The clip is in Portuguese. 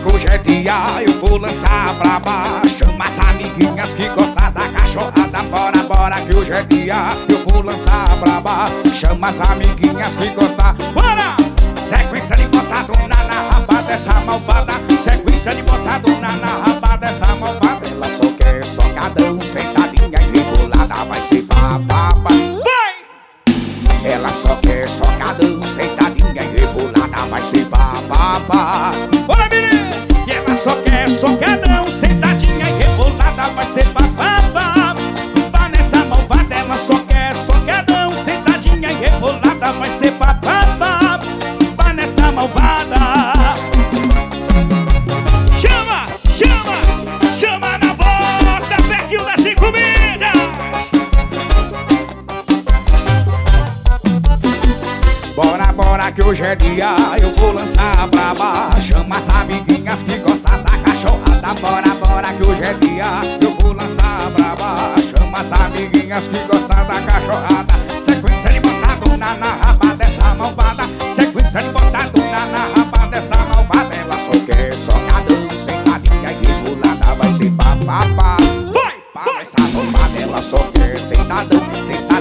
que hoje é dia, eu vou lançar a braba. Chama as amiguinhas que gostam da cachorrada. Bora, bora que hoje é dia, eu vou lançar a braba. Chama as amiguinhas que gostam. Bora! Sequência de botadona na raba dessa malvada. Sequência de botadona na raba dessa malvada. Ela só quer socadão, sentadinha e rebolada. Vai ser bababa. Vai! Ela só quer socadão, sentadinha e rebolada. Vai ser bababa. Bora, menina! E ela só quer socadão, sentadinha e rebolada. Vai ser bababa. Vai nessa malvada. Ela só quer socadão, sentadinha e rebolada. Vai ser bababa. Vai nessa malvada. Chama, chama, chama na bota, pertinho das 5 milhas. Bora, bora que hoje é dia, eu vou lançar a braba. Chama as amiguinhas que gostam da cachorrada. Bora, bora que hoje é dia, eu vou lançar a braba. Chama as amiguinhas que gostam da cachorrada. Sequência de botadona na raba dessa malvada. Sequência de botadona na raba dessa malvada. Ela só quer socadão, sentadinha e rebolada. Vai ser bababa. Vai, vai. Essa malvada ela só quer sentadão, sentadinha.